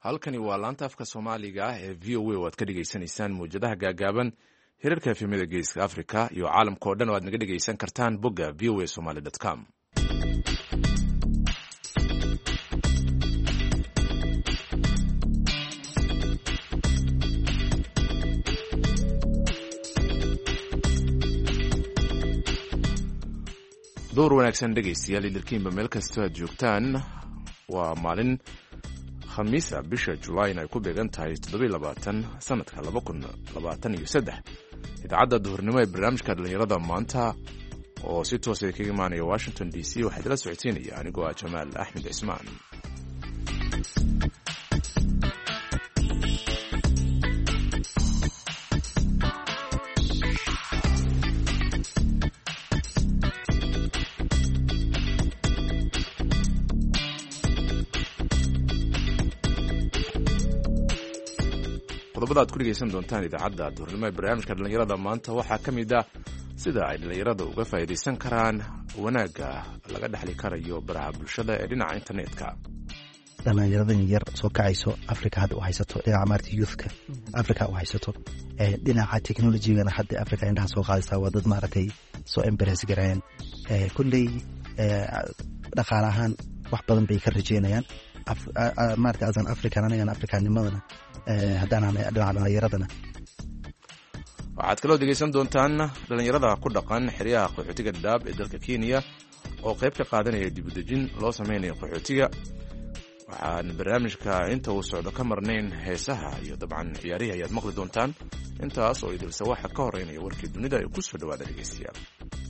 halkani waa laanta afka soomaaliga ah ee v o a oo aad ka dhegaysanaysaan mawjadaha gaagaaban hirarka efemada geeska africa iyo caalamka oo dhan oo aad naga dhegaysan kartaan bogga v o a somaly com. door wanaagsan dhegaystayaal idilkiinba meel kastoo aad joogtaan. waa maalin khamiisa bisha julayn ay ku beegan tahay 27 sanadka 2023. idaacadda duhurnimo ee barnaamijka dhalinyarada maanta oo si toosa kaga imaanaya washington d c waxaa idila socodsiinaya anigoo ah jamaal axmed cismaan. qodobada aad ku dhegaysan doontaan idaacadda duhurnimo ee barnaamijka dhalinyarada maanta waxaa ka mid ah sida ay dhalinyarada uga faa'iidaysan karaan wanaagga laga dhexli karayo baraha bulshada ee dhinaca internetka. dhalinyaradan yar soo kacayso africa hadda u haysato dhinaca maarta youthka africa u haysato dhinaca technologygana hadda africa indhaha soo qaadaysaa waa dad maaragtay soo embrace garayaan kulley dhaqaale ahaan wax badan bay ka rajeynayaan maarta asan african anagana africanimadana haddaan dhinaca dhalinyaradana. waxaad kaloo dhegaysan doontaan dhalinyarada ku dhaqan xeryaha qaxootiga dhadhaab ee dalka kenya oo qayb ka qaadanaya dibudejin loo samaynayo qaxootiga. waxaan barnaamijka inta uu socdo ka marnayn heesaha iyo dabcan ciyaarihii ayaad maqli doontaan. intaas oo idilse waxa ka horeynaya warkii dunida ee ku soo dhawaada dhegaystayaal.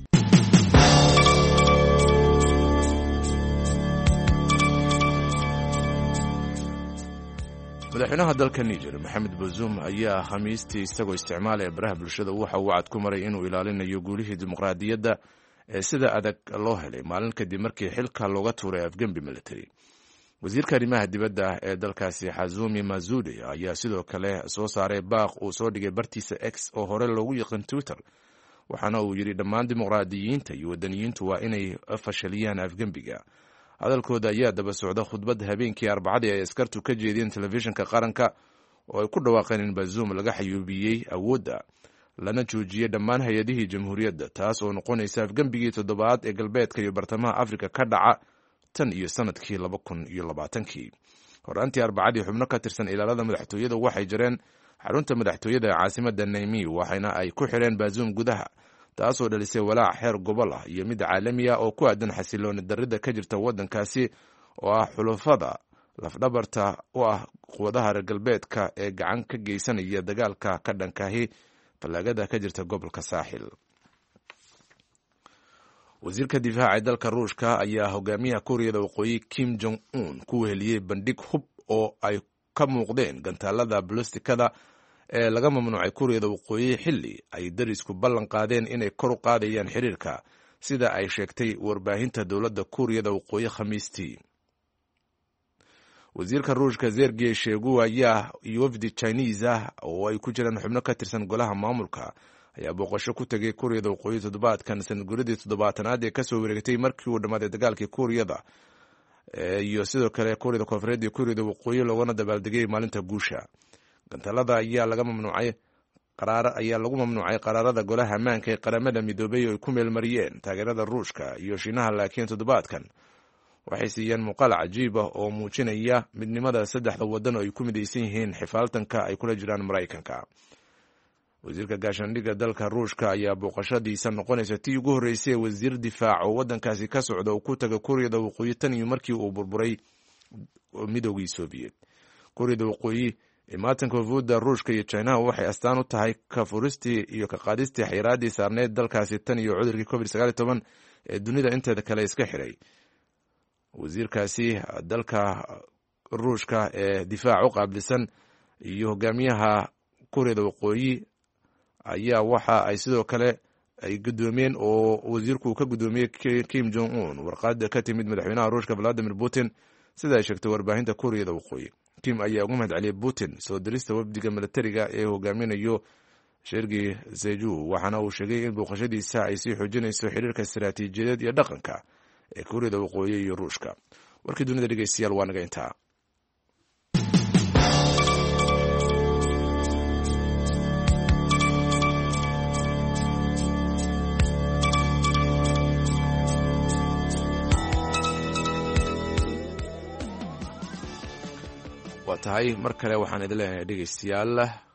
madaxweynaha dalka niger maxamed bazoum ayaa khamiistii isagoo isticmaalaya baraha bulshada waxa uu cad ku maray inuu ilaalinayo guulihii dimuqraadiyadda ee sida adag loo helay maalin kadib markii xilka looga tuuray afgembi military. wasiirka arrimaha dibadda ee dalkaasi xazumi mazude ayaa sidoo kale soo saaray baaq uu soo dhigay bartiisa x oo hore loogu yaqaan twitter, waxaana uu yidhi dhammaan dimuqraadiyiinta iyo wadaniyiintu waa inay fashaliyaan afgembiga. hadalkooda ayaa daba socda khudbad habeenkii arbacadii ay askartu ka jeediyeen telefishinka qaranka oo ay ku dhawaaqeen in bazoum laga xayuubiyey awoodda lana joojiyey dhammaan hay-adihii jamhuuriyadda, taas oo noqonaysa afgembigii toddobaad ee galbeedka iyo bartamaha afrika ka dhaca tan iyo sanadkii 2020. horaantii arbacadii xubno ka tirsan ilaalada madaxtooyada waxay jireen xarunta madaxtooyada ee caasimadda naymi waxayna ay ku xireen bazoum gudaha, taasoo dhalisay walaac xeer gobol ah iyo mid caalami ah oo ku aadan xasilooni darrida ka jirta waddankaasi oo ah xulafada lafdhabarta u ah quwadaha reer galbeedka ee gacan ka geysanaya dagaalka ka dhankahi fallaagada ka jirta gobolka saaxil. wasiirka difaaca ee dalka ruushka ayaa hogaamiyaha kuuriyada waqooyi kim jong un ku weheliyey bandhig hub oo ay ka muuqdeen gantaalada balostikada ee laga mamnuucay kuuriyada waqooyi xilli ay darisku ballan qaadeen inay kor u qaadayaan xiriirka, sida ay sheegtay warbaahinta dowladda kuuriyada waqooyi khamiistii. wasiirka ruushka sergey shegu ayaa iyo wafdi chinese ah oo ay ku jiraan xubno ka tirsan golaha maamulka ayaa booqasho ku tegay kuuriyada waqooyi toddobaadkan sanadguradii 70aad ee kasoo wareegtay markii uu dhammaaday dagaalkii kuuriyada iyo sidoo kale kuuriyada koonfureed iyo kuuriyada waqooyi loogana dabaaldegay maalinta guusha. gantaalada ayaa lagu mamnuucay qaraarada golaha ammaanka ee qaramada midoobay oo ay ku meelmariyeen taageerada ruushka iyo shiinaha, laakiin toddobaadkan waxay siiyeen muuqaal cajiib ah oo muujinaya midnimada saddexda waddan oo ay ku midaysan yihiin xifaaltanka ay kula jiraan maraykanka. wasiirka gaashaandhigga dalka ruushka ayaa booqashadiisa noqonaysa tii ugu horreysay wasiir difaac oo waddankaasi ka socda uu ku taga kuuriyada waqooyi tan iyo markii uu burburay midoogii soobiyet. kuuriyada waqooyi imaatanka wafuudda ruushka iyo chinaha waxay astaan u tahay ka furistii iyo ka qaadistii xayiraaddii saarneed dalkaasi tan iyo cudurkii covid-19 ee dunida inteeda kale iska xiray. wasiirkaasi dalka ruushka ee difaac u qaabilsan iyo hogaamiyaha kuuriyada waqooyi ayaa waxa ay sidoo kale ay gudoomiyeen oo wasiirku ka gudoomiyey kim jong un warqad ka timid madaxweynaha ruushka valadimir putin, sida ay sheegtay warbaahinta kuuriyada waqooyi. kim ayaa ugu mahad celiyay putin soo dirista wafdiga milatariga ee hogaaminayo sergey zeju, waxaana uu sheegay in booqashadiisa ay sii xoojinayso xiriirka istaraatiijiyadeed iyo dhaqanka ee kuuriyada waqooyi iyo ruushka. warkii dunida dhegeystayaal waa naga intaa. tahay mar kale waxaan idin leenahay dhegeystayaal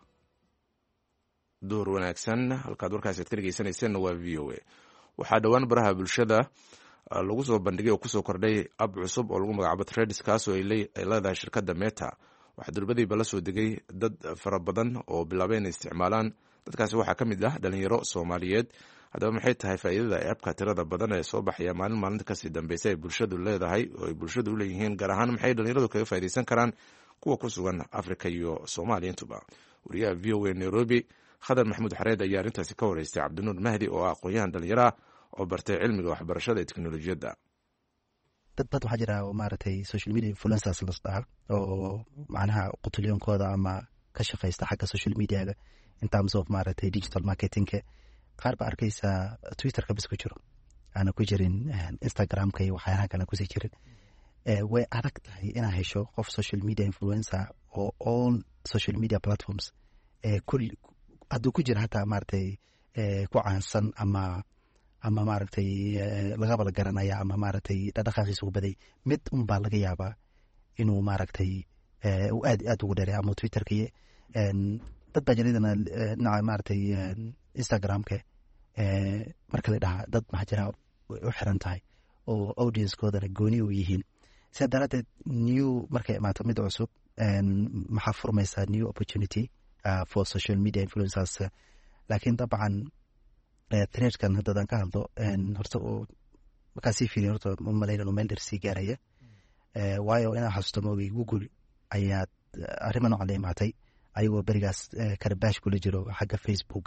door wanaagsan halkaad warkaasi aad ka dhegeysanayseena waa v o a waxaa dhowaan baraha bulshada lagu soo bandhigay oo kusoo kordhay ab cusub oo lagu magacaabo Threads kaasoo ay leedahay shirkadda Meta. waxaa durbadiiba la soo degay dad fara badan oo bilaabay inay isticmaalaan. dadkaasi waxaa ka mid ah dhalinyaro Soomaaliyeed. haddaba maxay tahay faa'iidada ay abka tirada badan ee soo baxaya maalinta kasii dambaysa ay bulshadu leedahay oo ay bulshadu u leeyihiin gaar ahaan maxay dhalinyaradu kaga faa'iidaysan karaan kuwa ku sugan Afrika iyo Soomaaliya intuba. wariyaha v o a Nairobi Khadar Maxamuud Xareed ayaa arrintaasi ka wareystay Cabdinuur Mahdi oo ah aqoon-yahan dhalinyaro oo bartay cilmiga waxbarashada ee teknolojiyadda. dad waxaa jira maaragtay social media influencers la dhaha oo macnaha qutulyoonkooda ama ka shaqeysta xagga social mediaga in terms of maaragtay digital marketingka. qaar ba arkaysa Twitterka bis ku jiro ana ku jirin Instagramka iyo waxyaalaha kale ku sii jirin. way adag tahay inaad hesho qof social media influencer oo all social media platforms kulli hadduu ku jira hataa maaragtay ku caansan ama maaragtay lagaba la garanaya ama maaragtay dhaqdhaqaaqiisa u baday mid un baa laga yaabaa inuu maaragtay uu aad ugu dheeray ama Twitterka iyo dad baa jiradana dhinaca maaragtay Instagramka marka la dhaha dad maxaa jira u xiran tahay oo audience-koodana gooni u yihiin. sidaa daraadeed new markay imaato mid cusub maxaa furmaysaa new opportunity for social media influencers. laakiin dabcan Threadskan haddaan ka hadlo horta oo markaa sii fiiriyo horta ma malaynayno meel dheer sii gaaraya. waayo inaa xasuusto moogay Google ayaa arrimo noocan la imaatay ayagoo berigaas karbaash kula jiro xagga Facebook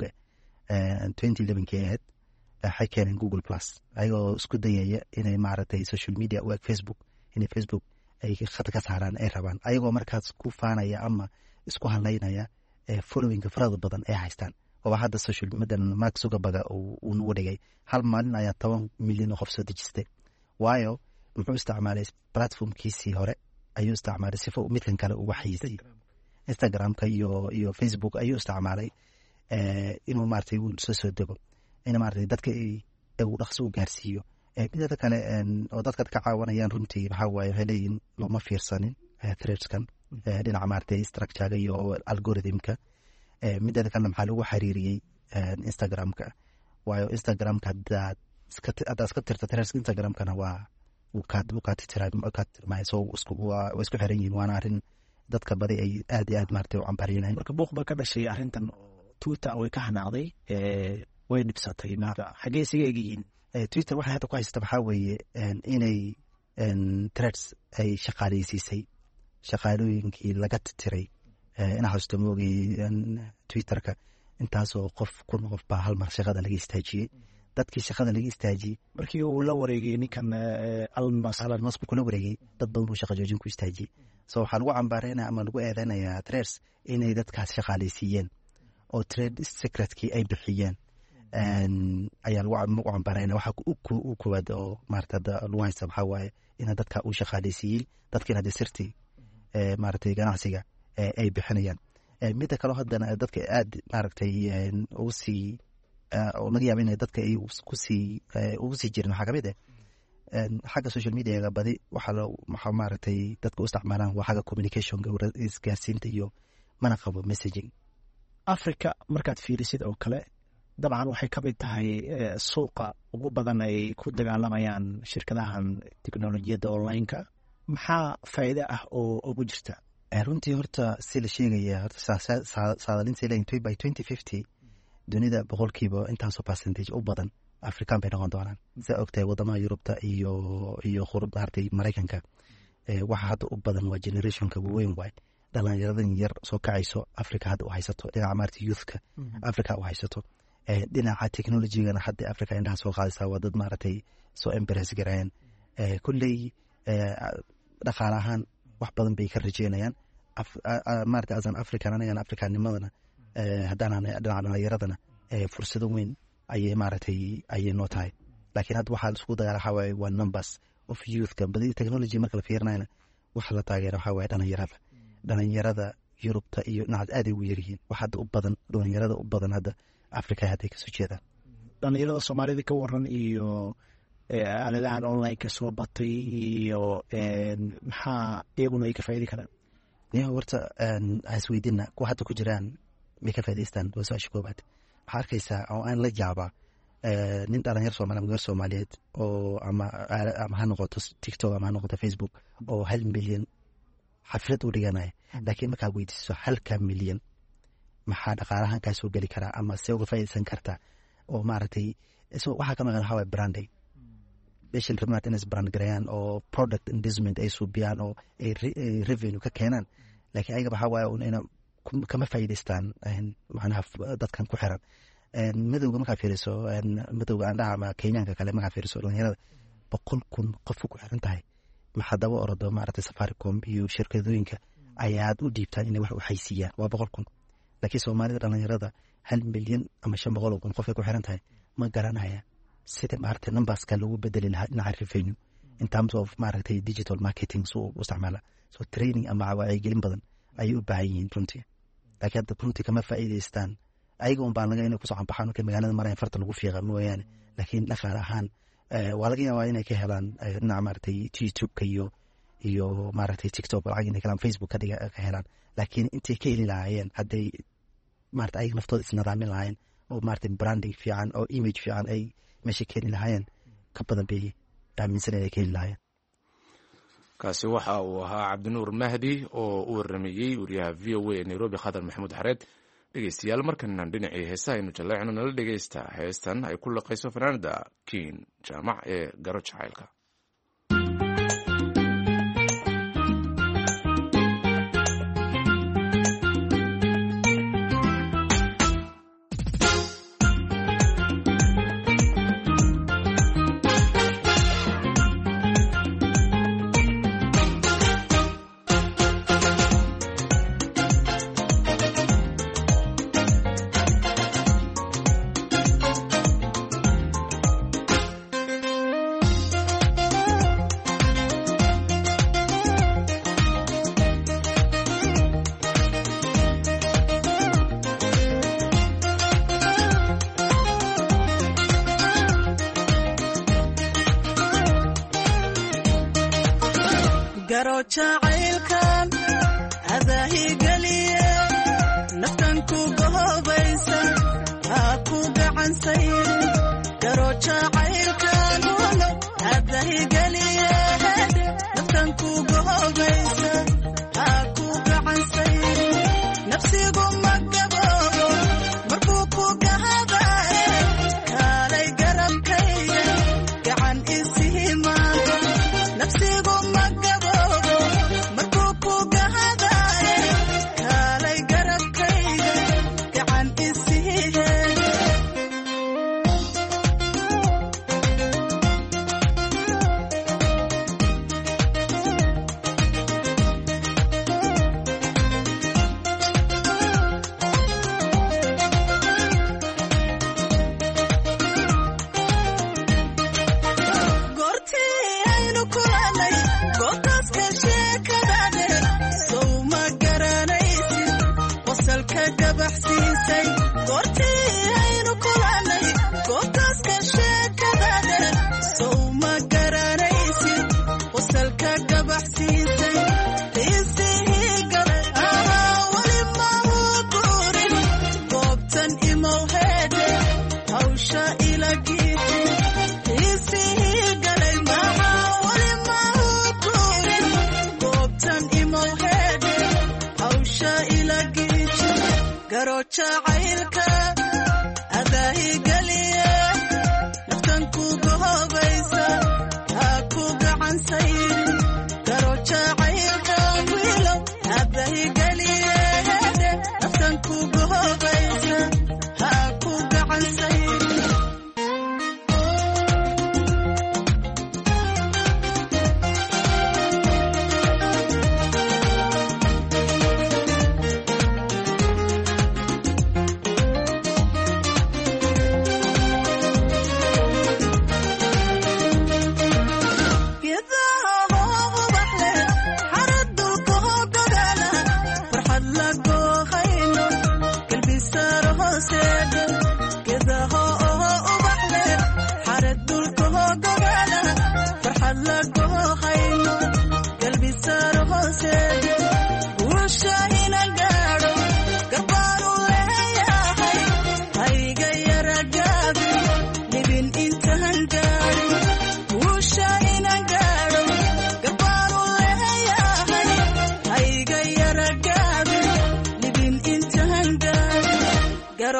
2011 ahayd. waxay keeneen Google Plus ayagoo isku dayaya inay maaragtay social media u eg Facebook inay Facebook ay khad ka saaraan ay rabaan ayagoo markaas ku faanaya ama isku halaynaya following farada badan ay haystaan. oo hadda social media Mark Zuckerberg uu nagu dhigay hal maalin ayaa 10 milyan oo qof soo dejistay. waayo muxuu isticmaalay platformkiisii hore ayuu isticmaalay sifo midkan kale ugu xayisay Instagramka iyo Facebook ayuu isticmaalay inuu maartay uu soo dego in maartay dadka ay u dhaqso u gaarsiiyo. midda kale oo dadka ka caawanayaan runtii waxa waaye heleyn looma fiirsanin Threadskan dhinaca maartay structure iyo algorithmka. midda kale maxaa lagu xiriiriyay Instagramka. waayo Instagramka hadaad iska tirta Threads Instagramkana waa uu ka tirmay soo isku xiran yihiin. waana arrin dadka badi ay aad iyo aad maartay u cambariyeen. marka buuq ba ka dhashay arrintan Twitter way ka xanaaqday way dhibsatay xagee siga eegyihiin. Twitter waxay hadda ku haysata waxaa weeye inay Threads ay shaqaaleysiisay shaqaalooyinkii laga tiray ina xasuusto moogay Twitterka intaasoo qof baa hal mar shaqada laga istaajiyey. dadkii shaqada laga istaajiyey markii uu la wareegay ninkan Elon Musk kula wareegay dad badan buu shaqo joojin ku istaajiyey. so waxaa lagu cambaareynaya ama lagu eedeynayaa Threads inay dadkaas shaqaaleysiiyeen oo trade secretkii ay bixiyeen ayaa lagu cambaareynaya. waxa u koowaad oo maaragtay lagu haysta waxaa waaye in dadka uu shaqaaleysiiyey dadkiina hadda sirtii maaragtay ganacsiga ay bixinayaan. midda kale haddana dadka aad maaragtay ugu sii oo laga yaabo inay dadka ay ugu sii jirin waxaa kamid xagga social mediaga badi waxaa maaragtay dadka u isticmaalaan waa xagga communicationka isgaarsiinta iyo mana qabo messaging. Africa markaad fiirisid oo kale dabcan waxay ka mid tahay suuqa ugu badan ay ku dagaalamayaan shirkadahan teknolojiyadda online-ka. maxaa faa'iido ah oo ugu jirta? runtii horta si la sheegaya horta saadalinta leeyahay by 2050 dunida boqolkiiba intaasoo percentage u badan Afrikaan bay noqon doonaan. sida ogtahay wadamaha Yurubta iyo maartay Mareykanka waxa hadda u badan waa generationka weyn waay dhalinyaradan yar soo kacayso Afrika hadda u haysato dhinaca maartay youthka Afrika u haysato dhinaca technology-gana hadda Afrika indhaha soo qaadaysaa waa dad maartay soo embrace garayaan kulley dhaqaale ahaan wax badan bay ka rajeynayaan maartay asan African anagana Afrikaanimadana haddana dhinaca dhalinyaradana fursado weyn ayay maartay ayay noo tahay. laakiin hadda waxaa isku dagaal waxa waaye waa numbers of youthka badi technology marka la fiirinayna waxa la taageero waxa waaye dhalinyarada Yurubta iyo dhinaca aad ay ugu yaryihiin. waxa hadda u badan dhalinyarada u badan hadda Afrika hadda ka soo jeedaan. dhalinyarada Soomaalida ka waran iyo aaladahan online ka soo batay iyo maxaa iyaguna ay ka faa'iidi karaan? niyo horta isweydiina kuwa hadda ku jiraan may ka faa'iidaystaan waa su-aasha koobaad. waxaa arkaysaa oo aan la yaabaa nin dhalinyar Soomaali ama gabar Soomaaliyeed oo ama ha noqoto TikTok ama ha noqoto Facebook oo 1 milyan xaflad u dhiganaya, laakiin markaa weydiiso 1 milyan maxaa dhaqaalahan ka soo gali karaa ama se uga faa'iidaysan kartaa oo maaragtay waxaa ka maqan hawa branding bishil rabnaa inay brand gareeyaan oo product investment ay suubiyaan oo ay revenue ka keenaan, laakiin ayaga waxa waaye inay kama faa'iidaystaan macnaha dadkan ku xiran. madowga markaa fiiriso madowga aan dhaca ama Kenyaanka kale markaa fiiriso dhalinyarada 100,000 qof ku xiran tahay, maxaa daba ordo maaragtay Safaricom iyo shirkadooyinka ayaad u dhiibtaan inay wax u haysiiyaan waa 100,000, laakiin Soomaalida dhalinyarada 1 milyan ama 500,000 qof ku xiran tahay ma garanaya sida maaragtay numberska lagu bedeli lahaa dhinaca revenue in terms of maaragtay digital marketing soo isticmaala so training ama wacyigelin badan ayay u baahan yihiin runtii, laakiin hadda runtii kama faa'iidaystaan. ayaga un baan laga inay ku soo baxaan markay magaalada marayaan farta lagu fiiqa mooyaane, laakiin dhaqaale ahaan waa laga yaabaa inay ka helaan dhinaca maaragtay YouTube-ka iyo maaragtay TikTok lacag inay helaan, Facebook ka helaan, laakiin intay ka heli lahaayeen hadday maaragtay ayaga naftooda isnadaamin lahaayeen oo maaragtay branding fiican oo image fiican ay meesha ka heli lahaayeen ka badan bay aaminsan inay ka heli lahaayeen. kaasi waxa uu ahaa Cabdinuur Mahdi oo u waramayay wariyaha VOA ee Nairobi Khadar Maxamuud Xareed. dhegeystayaal markanan dhinacii heesaha aynu jaleecno nala dhegeysta heestan ay ku laqayso fanaanada Kiin Jaamac ee Garo Jacaylka. garo jacaylkan adahi galiye naftan ku gohobaysa ha ku gacansay garo jacaylkan adahi galiye naftan ku gohobaysa ha ku gacansay nafsigu magabo markuu ku gahabaye kaalay garabkayga gacan isihimaada nafsigu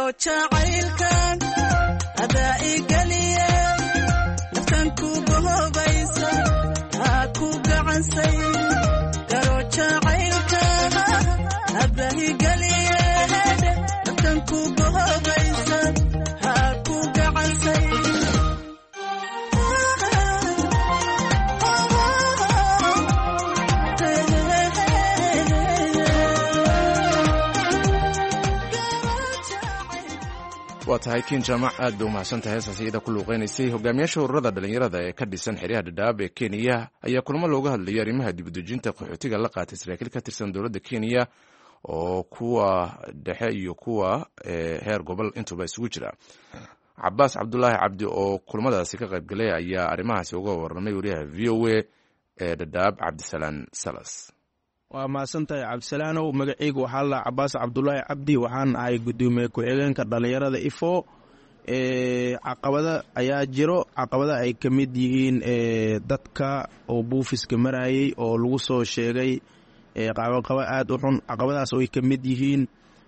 garo jacaylkan adaa igeliye naftan ku gohobaysa haa ku gacansay garo jacaylkan adaa igeliye naftan ku gohobaysa haa ku gacansay waa tahay kiin jaamac aad bay umahadsantahay heestaas iyada ku luuqeynaysay hogaamiyaasha ururada dhallinyarada ee ka dhisan xeryaha dhadhaab ee kenya ayaa kulamo looga hadlayay arrimaha dibudejinta qaxootiga la qaatay saraakiil ka tirsan dowladda kenya oo kuwa dhexe iyo kuwa heer gobol intuba isugu jira. cabaas cabdulaahi cabdi oo kulamadaasi ka qaybgalay ayaa arrimahaasi uga warramay wariyaha v o a ee dhadhaab cabdisalaan salas. waa mahadsantahay cabdisalaanow. magacaygu waxaa la cabaas cabdulaahi cabdi, waxaan ahay gudoomiye ku-xigeenka dhallinyarada ifo. caqabada ayaa jiro, caqabada ay ka mid yihiin dadka oo buufiska marayay oo lagu soo sheegay caqaba aad u xun. caqabadaas oo ay ka mid yihiin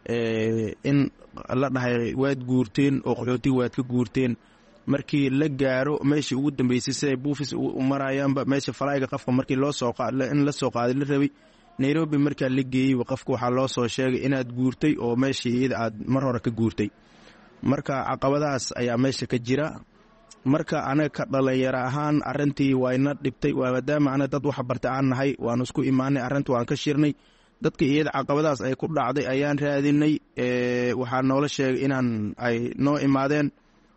in la dhahay waad guurteen oo qaxootiga waad ka guurteen. markii la gaaro meeshii ugu dambeysay siday buufis u marayaanba meesha falayga qofka markii in la soo qaaday la rabay nairobi markaa la geeyey qofka waxaa loo soo sheegay inaad guurtay oo meeshii iyada aad mar hore ka guurtay. marka caqabadahaas ayaa meesha ka jira. marka anaga ka dhalinyaro ahaan arintii wayna dhibtay, maadaama ana dad wax bartay aan nahay waan isku imaanay, arinta waan ka shirnay. dadka iyada caqabadahaas ay ku dhacday ayaan raadinay. waxaa noola sheegay inaan ay noo imaadeen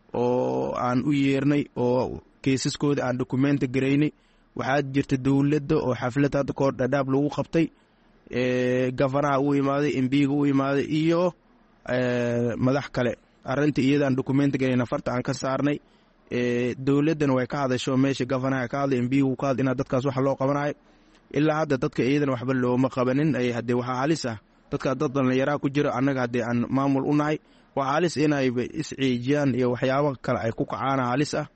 oo aan u yeernay oo keisaskooda aan dokumenti garaynay. waxaa jirta dowladda oo xaflad hadda kahor dhadhaab lagu qabtay, gafanaha u imaaday, embiga u imaaday iyo madax kale. arinta iyadaan dokumenti garayna farta aan ka saarnay. dowladdana way ka hadasho meesha gafanaha ka hadlay, embiga ka hadlay inaa dadkaas waxa loo qabanayo. ilaa hadda dadka iyadana waxba looma qabanin. haddee waxaa halis ah dadka dad dhallinyaraa ku jira, annaga haddii aan maamul u nahay waa halis inayba isciijiyaan iyo waxyaabo kale ay ku kacaana halis ah.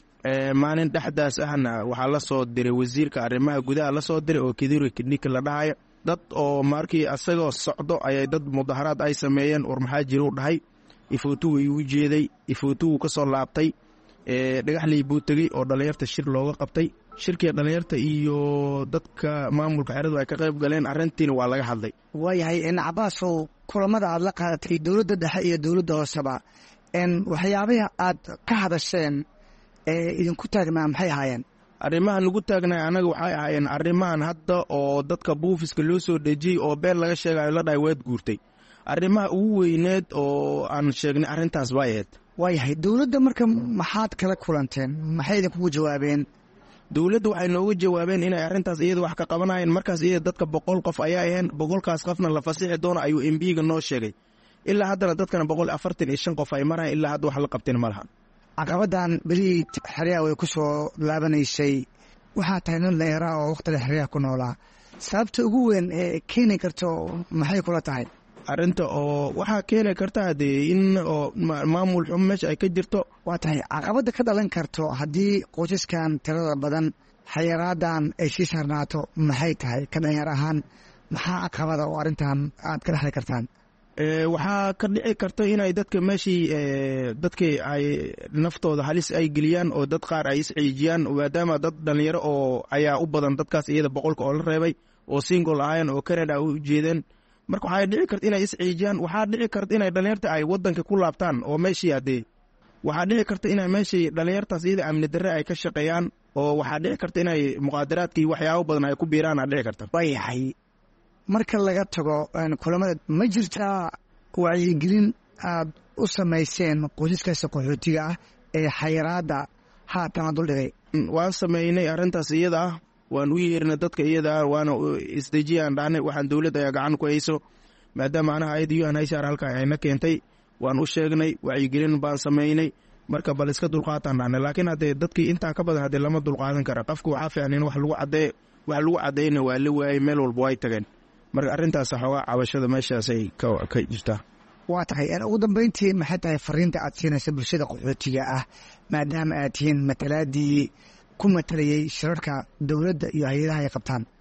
maalin dhexdaas ahna waxaa la soo diray wasiirka arrimaha gudaha la soo diray oo kidiri kidnika la dhahayo. dad oo markii asagoo socdo ayay dad mudaharaad ay sameeyeen. war maxaa jira u dhahay ifootugu igu jeeday, ifootugu ka soo laabtay. dhagaxley buu tegey oo dhallinyarta shir looga qabtay. shirkii dhallinyarta iyo dadka maamulka xeradu ay ka qayb galeen, arrintiina waa laga hadlay. waayahay cabaasow, kulamada aad la qaadatay dowladda dhexe iyo dowladda hooseba waxyaabaha aad ka hadasheen idinku taagnaa maxay ahaayeen? arrimahan lagu taagnay annaga waxay ahaayeen arrimahan hadda oo dadka buufiska loo soo dhejiyey oo been laga sheegayo la dhahay waad guurtay. arrimaha ugu weyneed oo aan sheegnay arrintaas bay ahayd. waayahay dowladda marka maxaad kala kulanteen? maxay idinkugu jawaabeen? dowladda waxay nooga jawaabeen inay arrintaas iyada wax ka qabanayeen. markaas iyada dadka 100 qof ayaa aheen, 100kaas qofna la fasixi doono ayuu embiga noo sheegay. ilaa haddana dadkana 145 qof ay marayaan, ilaa hadda wax la qabteen ma lahan. caqabadan berihii xeryaha way ku soo laabanaysay. waxaa tahay nin dhallinyara oo wakhtiga xeryaha ku noolaa. sababta ugu weyn ee keeni karto maxay kula tahay? arrinta oo waxaa keeni karta dee in oo maamul xum meesha ay ka jirto. waa tahay caqabadda ka dhalan karto haddii qoysaskan tirada badan xayaraadan ay sii saarnaato maxay tahay? ka dhalinyar ahaan maxaa caqabada oo arrintan aad ka dhexli kartaan? waxaa ka dhici karta inay dadka meeshii dadkii ay naftooda halis ay geliyaan oo dad qaar ay isciijiyaan, maadaama dad dhalinyaro oo ayaa u badan dadkaas iyada 100 oo la reebay oo single ahaayeen oo Canada u jeedeen. marka waxay dhici karta inay isciijiyaan. waxaa dhici karta inay dhalinyarta ay wadanka ku laabtaan oo meeshii hadee waxaa dhici karta inay meeshii dhalinyartaas iyada amni darre ay ka shaqeeyaan, oo waxaa dhici karta inay muqaadaraadkii waxyaabo badan ay ku biiraan aa dhici karta. waayahay marka laga tago kulamada ma jirtaa wacyigelin aad u samayseen qoysaskaasi qaxootiga ah ee xayiraadda haatan aad duldhigay? waan sameynay arrintaas iyada ah. waan u yeernay dadka iyada ah, waana isdejiyaan dhahnay waxaan dowladda ayaa gacan ku hayso, maadaama anaha ayada UNHCR halka ayna keentay. waan u sheegnay, wacyigelin baan sameynay. marka bal iska dulqaataan dhahnay. laakiin haddee dadkii intaa ka badan haddee lama dulqaadan kara. qofka waxaa fiican in wax lagu caddeeyna waa la waayey, meel walba way tageen. marka arrintaas xoogaa cabashada meeshaasay ka jirtaa. waa tahay ugu dambeyntii maxay tahay fariinta aad siinaysa bulshada qaxootiga ah maadaama aad tihiin matalaadii ku matalayay shirarka dowladda iyo hay-adaha ay qabtaan?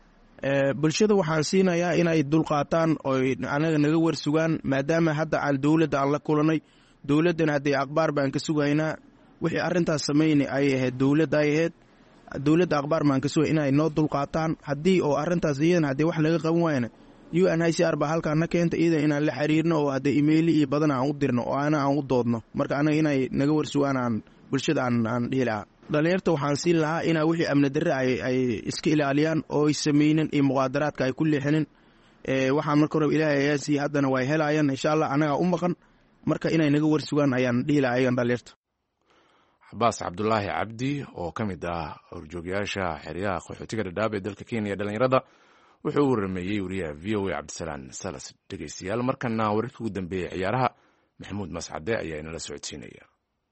bulshada waxaan siinayaa inay dulqaataan oo anaga naga warsugaan maadaama hadda aan dowladda aan la kulanay dowladdana haddii akhbaar baan ka sugaynaa wixii arrintaas samayna ay ahayd dowladda akhbaar baan ka sugay inay noo dulqaataan haddii oo arrintaas iyadana haddii wax laga qaban waayana UNHCR baa halkaan na keenta iyadan inaan la xiriirno oo haddii emaili iyo badan aan u dirno oo aan u doodno marka anaga inay naga warsugaan aan bulshada aan dhihi lahaa dhalinyarta waxaan siin lahaa inaa wixii amni darre ay iska ilaaliyaan oo ay samaynin iyo muqaadaraadka ay ku leexinin waxaan marka hore ilaahay ayaa siiyey haddana way helayaan insha allah anagaa u maqan marka inay naga warsugaan ayaan dhihi lahaa ayagan dhalinyarta xabaas cabdulaahi cabdi oo ka mid ah horjoogyaasha xeryaha qaxootiga dhadhaab ee dalka kenya dhalinyarada wuxuu u warameeyey wariyaha v o a cabdisalaan salas dhegeystayaal markana wararkii ugu dambeeyey ciyaaraha maxamuud mascade ayaa inala socodsiinaya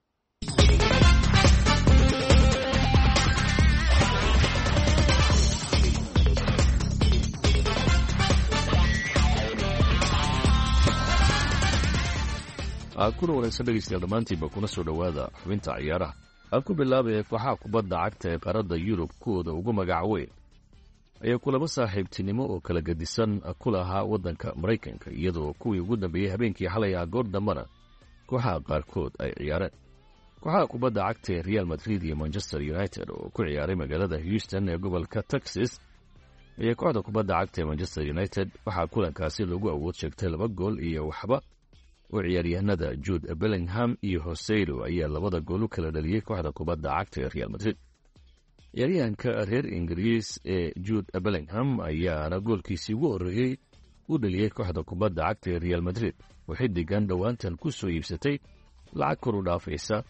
kuna wanaagsan dhegeystayaal dhammaantiinba kuna soo dhowaada xubinta ciyaaraha aan ku bilaabaya kooxaha kubadda cagta ee qaaradda yurub kuwooda ugu magac weyn ayaa kulamo saaxiibtinimo oo kala gedisan ku lahaa waddanka maraykanka iyadoo kuwii ugu dambeeyey habeenkii xalay ah goor dambana kooxaha qaarkood ay ciyaareen kooxaha kubadda cagta ee real madrid iyo manchester united oo ku ciyaaray magaalada houston ee gobolka texas ayaa kooxda kubadda cagta ee manchester united waxaa kulankaasi lagu awood sheegtay 2 gool iyo waxba oo ciyaaryahanada Jude Bellingham iyo Joselu ayaa 2 gool u kala dhaliyay kooxda kubadda cagta ee Real Madrid. Ciyaaryahanka reer Ingiriis ee Jude Bellingham ayaana goolkiisii ugu horeeyay u dhaliyay kooxda kubadda cagta ee Real Madrid. Waxay degan dhawaantan ku soo iibsatay lacag kor u dhaafaysa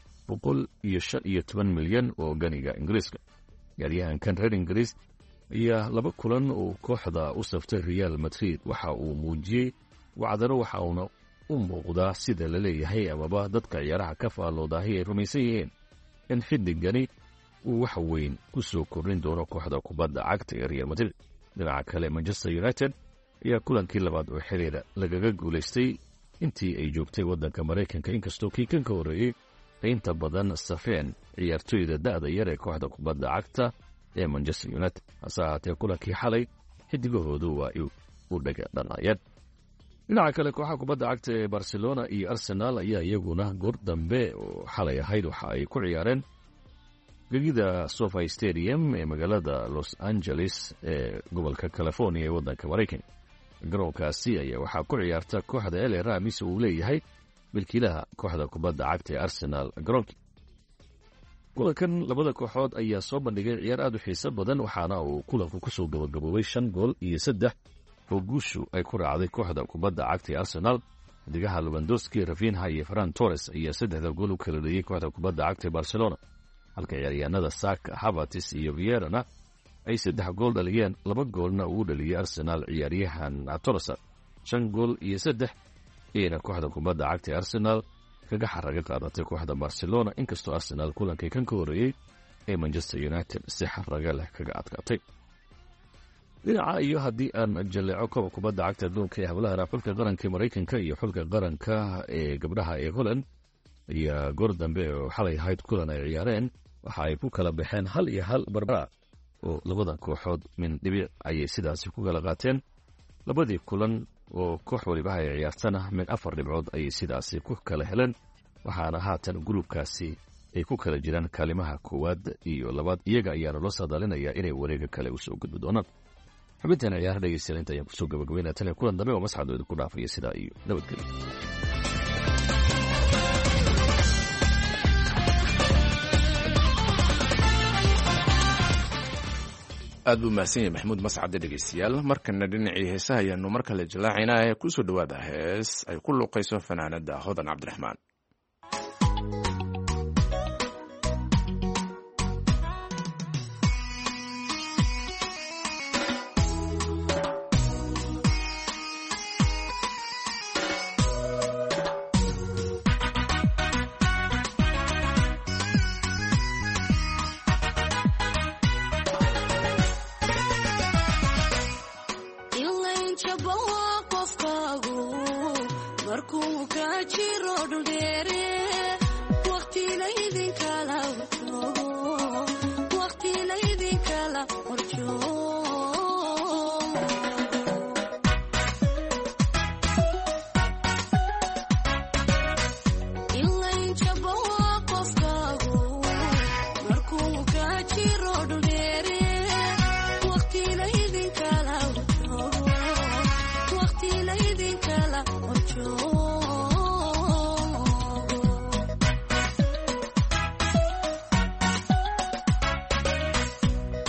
115 milyan oo ganiga Ingiriiska. Ciyaaryahankan reer Ingiriis ayaa 2 kulan oo kooxda u saftay Real Madrid waxa uu muujiyay wacdaro waxa uu u muuqdaa sida la leeyahay amaba dadka ciyaaraha ka faalloodahay ay rumaysan yihiin in xiddigani uu wax weyn ku soo kordhin doono kooxda kubadda cagta ee Real Madrid. Dhinaca kale Manchester United ayaa kulankii labaad oo xiriir lagaga guuleystay intii ay joogtay waddanka Mareykanka inkastoo kii kan ka horeeyay inta badan safeen ciyaartoyda da'da yar ee kooxda kubadda cagta ee Manchester United. hase ahaatee kulankii xalay xiddigahoodu waa u dhaga dhanayeen. dhinaca kale kooxaha kubadda cagta ee Barcelona iyo Arsenal ayaa iyaguna goor dambe oo xalay ahayd waxa ay ku ciyaareen gegida SoFi Stadium ee magaalada Los Angeles ee gobolka California ee waddanka Mareykanka. garoonkaasi ayaa waxaa ku ciyaarta kooxda LA Rams uu leeyahay milkiilaha kooxda kubadda cagta ee Arsenal garoonkii. kulankan labada kooxood ayaa soo bandhigay ciyaar aad u xiiso badan waxaana uu kulanku ku soo gabagaboobay 5 gool iyo 3 oo guushu ay ku raacday kooxda kubadda cagta ee Arsenal. xidigaha Lewandowski, Rafinha iyo Ferran Torres ayaa 3 gool u kala dhaliyay kooxda kubadda cagta ee Barcelona, halka ciyaaryahanada Saka, Havertz iyo Vieira ay 3 gool dhaliyeen. 2 goolna uu dhaliyay Arsenal ciyaaryahan Torres. 5 gool iyo 3 ayayna kooxda kubadda cagta ee Arsenal kaga xaraga qaadatay kooxda Barcelona, inkastoo Arsenal kulankii kan ka horeeyay ee Manchester United si xaraga leh kaga adkaatay. dhinaca iyo haddii aan jaleeco koobka kubadda cagta adduunka ee hablaha xulka qaranka Mareykanka iyo xulka qaranka ee gabdhaha ee Holland ayaa goor dambe oo xalay ahayd kulan ay ciyaareen waxa ay ku kala baxeen 1-1 barbara oo labada kooxood min dhibic ayay sidaasi ku kala qaateen. labadii kulan oo koox waliba ay ciyaartana min 4 dhibcood ayay sidaasi ku kala heleen, waxaana haatan gruubkaasi ay ku kala jiraan kaalimaha koowaad iyo labaad. iyaga ayaana loo saadaalinayaa inay wareega kale u soo gudbi doonaan. xubintan ciyaar dhegeystayaal inta ayaan kusoo gabagabeynaa tan kulan dambe oo masxadooda ku dhaafaya sidaa iyo nabadgelyo. aad buu mahadsan yahay maxamuud mascade. dhegeystayaal markana dhinacii heesaha ayaanu mar kale jallaacaynaa ku soo dhowaada hees ay ku luuqayso fanaanada Hodan Cabdiraxmaan.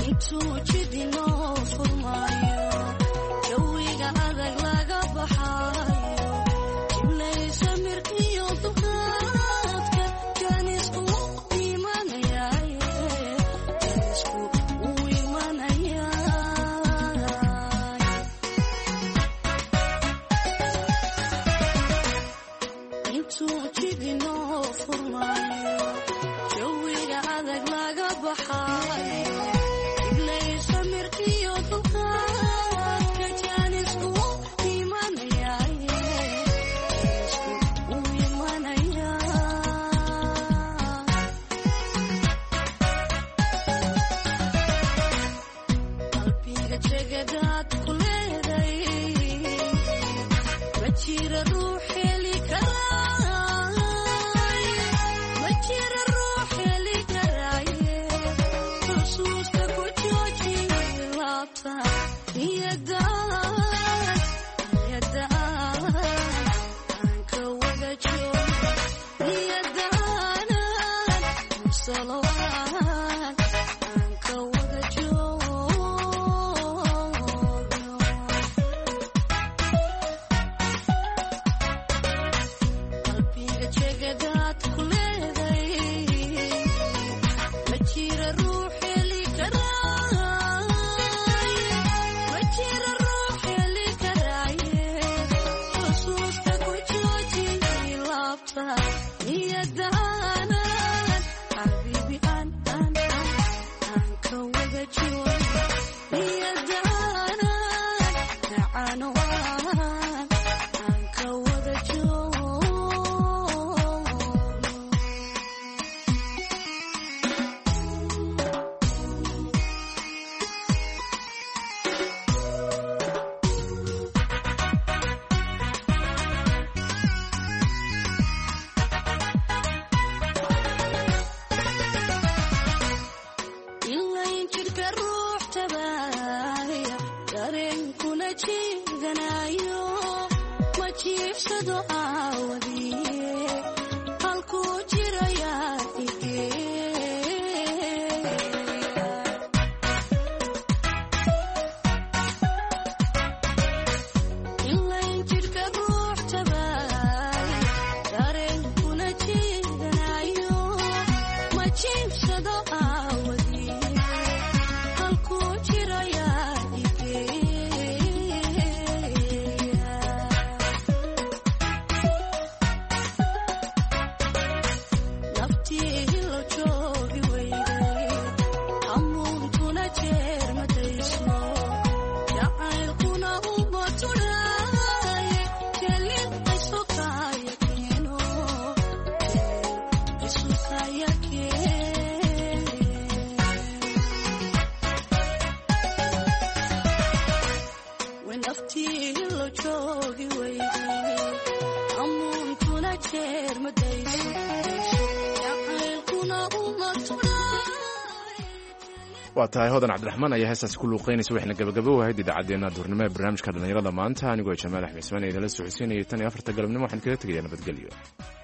waa tahay hodan cabdiraxmaan ayaa heestaasi ku luuqeynaysa waxayna gabagabo ahayd idaacaddeenna duurnimo ee barnaamijka dhallinyarada maanta anigoo jamaal axmed ismaan idinla socodsiinayay tan iyo 4 galabnimo waxaan kaga tegayaa nabadgelyo